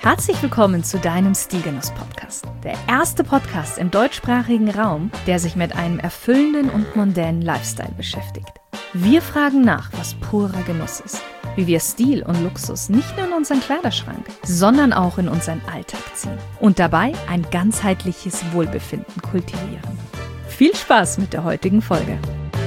Herzlich willkommen zu deinem Stilgenuss-Podcast. Der erste Podcast im deutschsprachigen Raum, der sich mit einem erfüllenden und mondänen Lifestyle beschäftigt. Wir fragen nach, was purer Genuss ist. Wie wir Stil und Luxus nicht nur in unseren Kleiderschrank, sondern auch in unseren Alltag ziehen. Und dabei ein ganzheitliches Wohlbefinden kultivieren. Viel Spaß mit der heutigen Folge.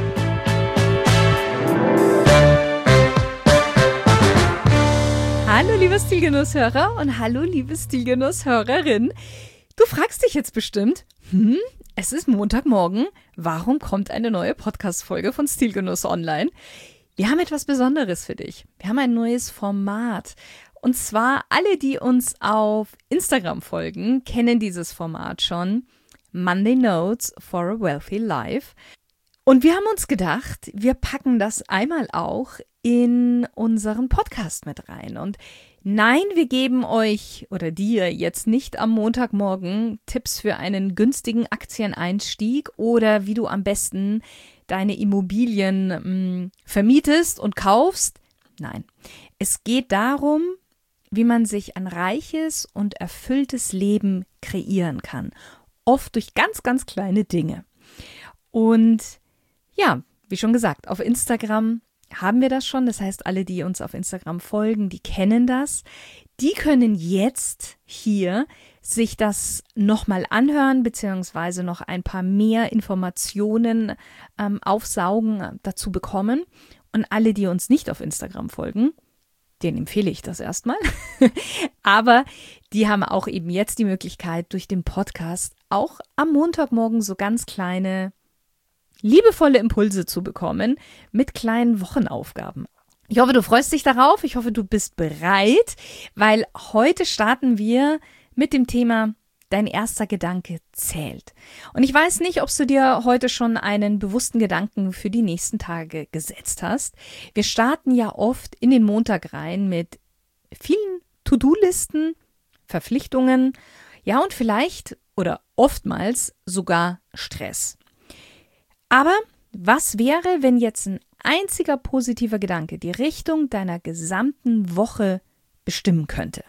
Hallo liebe Stilgenusshörer und hallo liebe Stilgenusshörerin. Du fragst dich jetzt bestimmt, es ist Montagmorgen, warum kommt eine neue Podcast-Folge von Stilgenuss online? Wir haben etwas Besonderes für dich. Wir haben ein neues Format. Und zwar alle, die uns auf Instagram folgen, kennen dieses Format schon. Monday Notes for a Wealthy Life. Und wir haben uns gedacht, wir packen das einmal auch in unseren Podcast mit rein. Und nein, wir geben euch oder dir jetzt nicht am Montagmorgen Tipps für einen günstigen Aktieneinstieg oder wie du am besten deine Immobilien vermietest und kaufst. Nein, es geht darum, wie man sich ein reiches und erfülltes Leben kreieren kann. Oft durch ganz, ganz kleine Dinge. Und ja, wie schon gesagt, auf Instagram haben wir das schon. Das heißt, alle, die uns auf Instagram folgen, die kennen das. Die können jetzt hier sich das nochmal anhören, beziehungsweise noch ein paar mehr Informationen aufsaugen, dazu bekommen. Und alle, die uns nicht auf Instagram folgen, denen empfehle ich das erstmal. Aber die haben auch eben jetzt die Möglichkeit, durch den Podcast auch am Montagmorgen so ganz kleine liebevolle Impulse zu bekommen mit kleinen Wochenaufgaben. Ich hoffe, du freust dich darauf. Ich hoffe, du bist bereit, weil heute starten wir mit dem Thema Dein erster Gedanke zählt. Und ich weiß nicht, ob du dir heute schon einen bewussten Gedanken für die nächsten Tage gesetzt hast. Wir starten ja oft in den Montag rein mit vielen To-Do-Listen, Verpflichtungen, ja und vielleicht oder oftmals sogar Stress. Aber was wäre, wenn jetzt ein einziger positiver Gedanke die Richtung deiner gesamten Woche bestimmen könnte?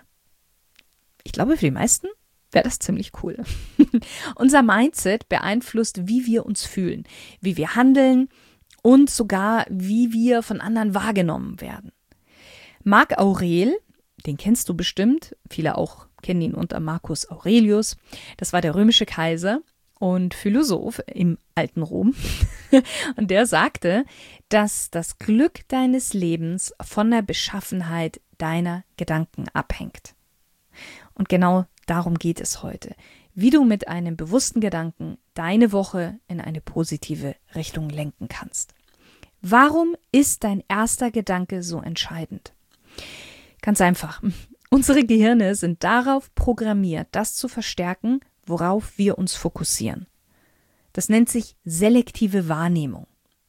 Ich glaube, für die meisten wäre das ziemlich cool. Unser Mindset beeinflusst, wie wir uns fühlen, wie wir handeln und sogar, wie wir von anderen wahrgenommen werden. Marc Aurel, den kennst du bestimmt, viele auch kennen ihn unter Marcus Aurelius, das war der römische Kaiser und Philosoph im alten Rom. Und der sagte, dass das Glück deines Lebens von der Beschaffenheit deiner Gedanken abhängt. Und genau darum geht es heute. Wie du mit einem bewussten Gedanken deine Woche in eine positive Richtung lenken kannst. Warum ist dein erster Gedanke so entscheidend? Ganz einfach. Unsere Gehirne sind darauf programmiert, das zu verstärken, worauf wir uns fokussieren. Das nennt sich selektive Wahrnehmung.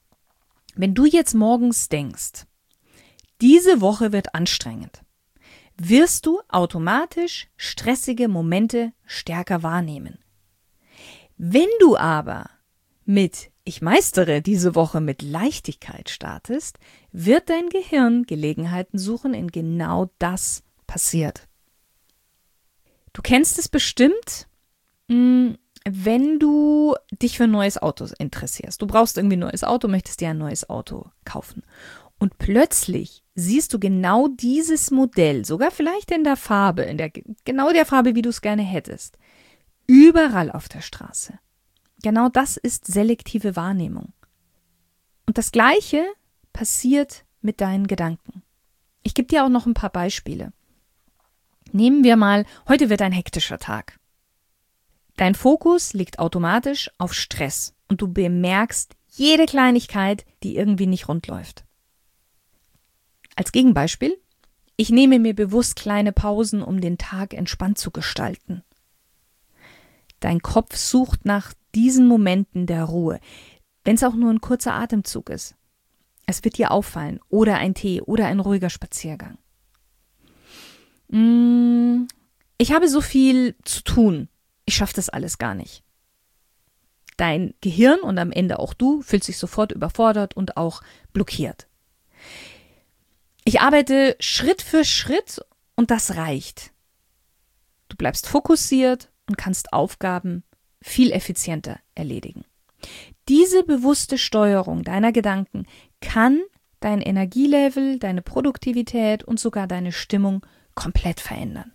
Wenn du jetzt morgens denkst, diese Woche wird anstrengend, wirst du automatisch stressige Momente stärker wahrnehmen. Wenn du aber mit Ich meistere diese Woche mit Leichtigkeit startest, wird dein Gehirn Gelegenheiten suchen, in genau das passiert. Du kennst es bestimmt, wenn du dich für ein neues Auto interessierst. Du brauchst irgendwie ein neues Auto, möchtest dir ein neues Auto kaufen. Und plötzlich siehst du genau dieses Modell, sogar vielleicht in der Farbe, genau der Farbe, wie du es gerne hättest, überall auf der Straße. Genau das ist selektive Wahrnehmung. Und das Gleiche passiert mit deinen Gedanken. Ich gebe dir auch noch ein paar Beispiele. Nehmen wir mal, heute wird ein hektischer Tag. Dein Fokus liegt automatisch auf Stress und du bemerkst jede Kleinigkeit, die irgendwie nicht rund läuft. Als Gegenbeispiel, ich nehme mir bewusst kleine Pausen, um den Tag entspannt zu gestalten. Dein Kopf sucht nach diesen Momenten der Ruhe, wenn es auch nur ein kurzer Atemzug ist. Es wird dir auffallen, oder ein Tee oder ein ruhiger Spaziergang. Ich habe so viel zu tun. Ich schaffe das alles gar nicht. Dein Gehirn und am Ende auch du fühlt sich sofort überfordert und auch blockiert. Ich arbeite Schritt für Schritt und das reicht. du bleibst fokussiert und kannst Aufgaben viel effizienter erledigen. Diese bewusste Steuerung deiner Gedanken kann dein Energielevel, deine Produktivität und sogar deine Stimmung komplett verändern.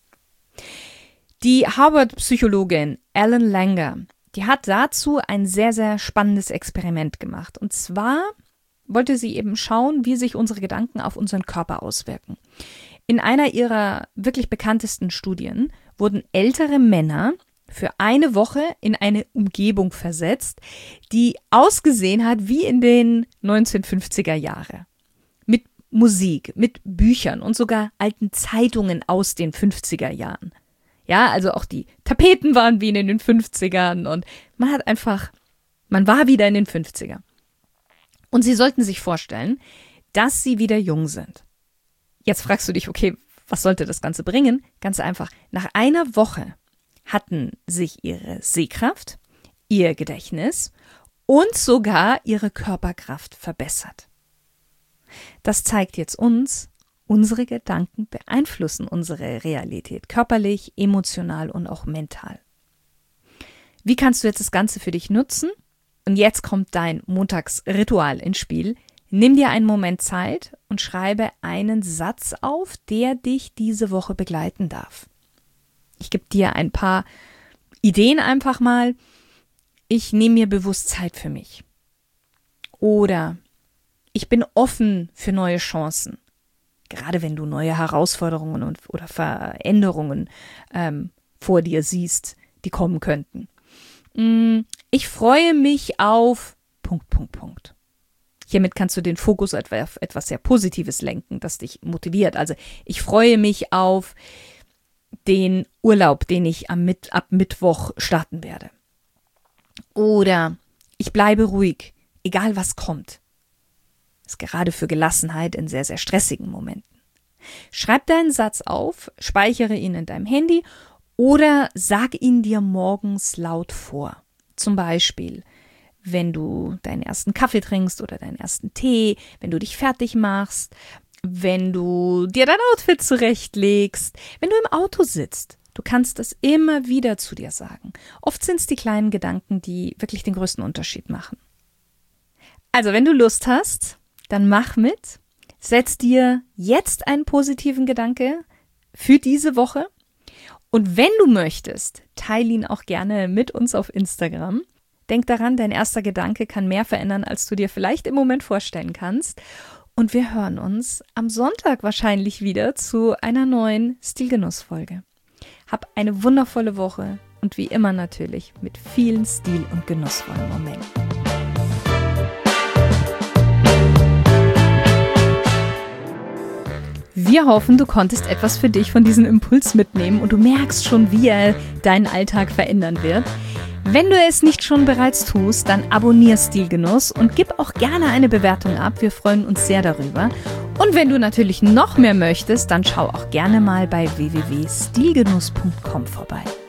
Die Harvard-Psychologin Ellen Langer, die hat dazu ein sehr, sehr spannendes Experiment gemacht. Und zwar wollte sie eben schauen, wie sich unsere Gedanken auf unseren Körper auswirken. In einer ihrer wirklich bekanntesten Studien wurden ältere Männer für eine Woche in eine Umgebung versetzt, die ausgesehen hat wie in den 1950er Jahren. Mit Musik, mit Büchern und sogar alten Zeitungen aus den 50er Jahren. Ja, also auch die Tapeten waren wie in den 50ern und man war wieder in den 50er. Und sie sollten sich vorstellen, dass sie wieder jung sind. Jetzt fragst du dich, okay, was sollte das Ganze bringen? Ganz einfach, nach einer Woche hatten sich ihre Sehkraft, ihr Gedächtnis und sogar ihre Körperkraft verbessert. Das zeigt jetzt uns, unsere Gedanken beeinflussen unsere Realität, körperlich, emotional und auch mental. Wie kannst du jetzt das Ganze für dich nutzen? Und jetzt kommt dein Montagsritual ins Spiel. Nimm dir einen Moment Zeit und schreibe einen Satz auf, der dich diese Woche begleiten darf. Ich gebe dir ein paar Ideen einfach mal. Ich nehme mir bewusst Zeit für mich. Oder ich bin offen für neue Chancen. Gerade wenn du neue Herausforderungen oder Veränderungen vor dir siehst, die kommen könnten. Ich freue mich auf ... Hiermit kannst du den Fokus auf etwas sehr Positives lenken, das dich motiviert. Also ich freue mich auf den Urlaub, den ich ab Mittwoch starten werde. Oder ich bleibe ruhig, egal was kommt. Das ist gerade für Gelassenheit in sehr, sehr stressigen Momenten. Schreib deinen Satz auf, speichere ihn in deinem Handy oder sag ihn dir morgens laut vor. Zum Beispiel, wenn du deinen ersten Kaffee trinkst oder deinen ersten Tee, wenn du dich fertig machst, wenn du dir dein Outfit zurechtlegst, wenn du im Auto sitzt. Du kannst das immer wieder zu dir sagen. Oft sind es die kleinen Gedanken, die wirklich den größten Unterschied machen. Also, wenn du Lust hast, dann mach mit. Setz dir jetzt einen positiven Gedanke für diese Woche. Und wenn du möchtest, teile ihn auch gerne mit uns auf Instagram. Denk daran, dein erster Gedanke kann mehr verändern, als du dir vielleicht im Moment vorstellen kannst. Und wir hören uns am Sonntag wahrscheinlich wieder zu einer neuen Stilgenuss-Folge. Hab eine wundervolle Woche und wie immer natürlich mit vielen stil- und genussvollen Momenten. Wir hoffen, du konntest etwas für dich von diesem Impuls mitnehmen und du merkst schon, wie er deinen Alltag verändern wird. Wenn du es nicht schon bereits tust, dann abonniere Stilgenuss und gib auch gerne eine Bewertung ab. Wir freuen uns sehr darüber. Und wenn du natürlich noch mehr möchtest, dann schau auch gerne mal bei www.stilgenuss.com vorbei.